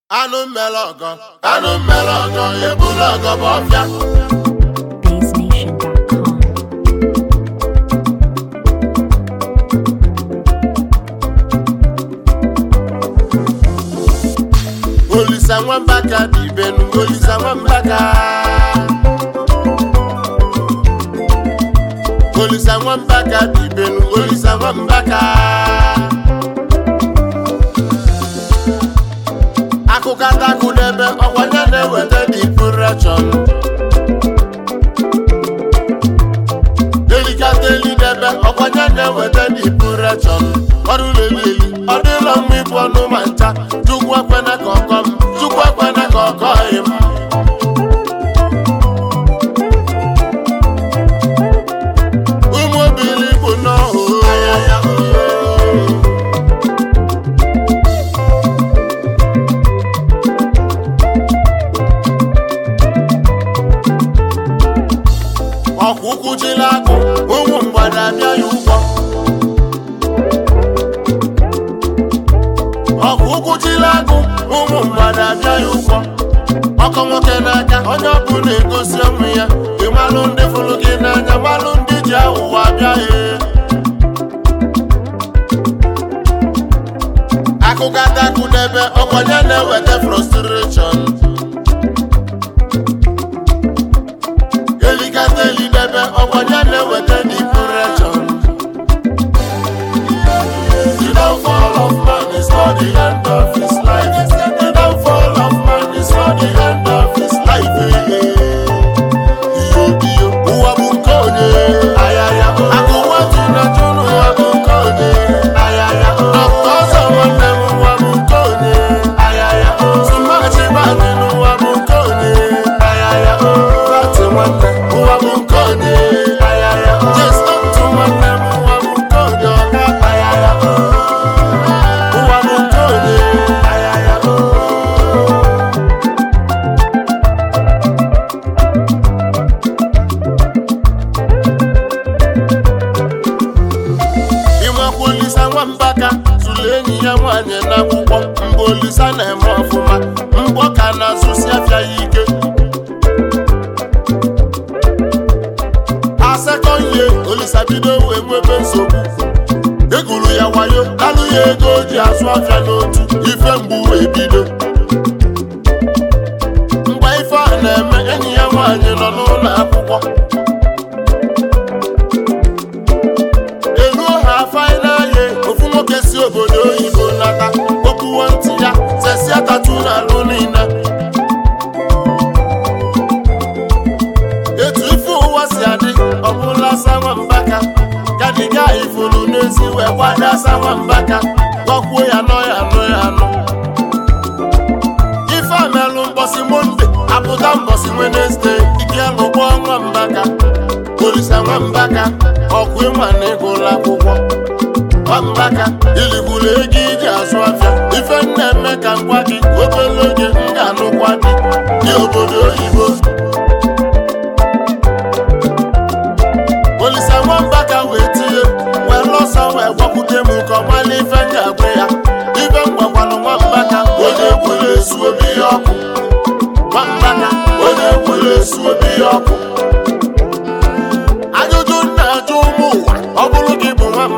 Anụ mmelọgọ, ebulọgọ bụ ọfịa. Olisa nwambaka dị ibenu, olisa nwambaka. Olisa nwambaka dị ibenu, olisa nwambaka. Akụkata akụdebe ọkwanye na-eweta depression. Delikata elidebe ọkwanye na-eweta depression. Ọrụ lelili, ọ dịla mma ịbụ ọnụ ma ncha. Chukwu ekwena ka ọkọ m, Chukwu ekwena ka ọkọ m. Ụmụ obili bụ n'ọhụ. Ọkwụkwụ jila akụ, ụmụ mgbada abịa ya ụgwọ. Ọkwụkwụ jila akụ, ụmụ mgbada abịa ya ụgwọ. Ọkọ nwoke n'aka, onye ọbụla egosi onwe ya. Ịmalụ ndị fụrụ gị n'anya, malụ ndị ji aghụghọ abịa ya. Akụkata akụdebe ọkwanye na-eweta frustration. Delikata elidebe ọkwanye na-eweta depression. The downfall of man is not the end of his life. The downfall of man is not the end of his life. Iyo, ụwa bụ nke onye. Akụwa tụna tụnụ ụwa bụ nke onye. Akụ ọzọ nwanne m ụwa bụ nke onye. Tụmachi badị n'ụwa bụ nke onye. Bati nwanne ụwa bụ nke onye. Jestọ ntụ nwanne m ụwa bụ nke onye ọga. Ụwa bụ nke onye. Ịmakwa Olisa nwambaka tụrụ enyi ya nwaanyị n'akwụkwọ. Mgbe Olisa na-eme ọfụma, mgbọ ka na-azụsi afịa ya ike. Asekọnye Olisa bido wee nwebe nsogbu. Egwuru ya wayo, alụ ya ego o ji azụ afịa n'otu. Ife mgbu wee bido. Mgbe ife a na-eme, enyi ya nwaanyị nọ n'ụlọ akwụkwọ. Eruo ha faịnalị, ofu nwoke si obodo oyibo nata. Okpuwo ntị ya, sesia tatu n'alụ niile. Etu ife ụwa si adị, ọbụla asa nwambaka. Gadiga ifuru n'ezi wee gbada asa nwambaka. Gọkwuo ya nọ ya nọ ya nọ. Ife amelụ mbọsị Monde, apụta mbọsị Wenesde. Ike lụgbọ nwambaka. Olisa nwambaka, ọkụ ịma na ịgụla akwụkwọ. Nwambaka, iligburu ego iji azụ afịa. Ife na-eme ka ngwa gị, obere oge m ga-anụkwa gị. Dị obodo oyibo. Olisa nwambaka wee tinye, wee lọsa wee gwakwute m ka ọ mala ife m ga-agwa ya. Ife m gwakwanụ nwambaka, onye ekwere esu obi ya ọkụ. Nwambaka, onye ekwere esu obi ya ọkụ. Ajụjụ na-ajụ ụmụ ụwa, ọ bụrụ gị bụ nwambaka.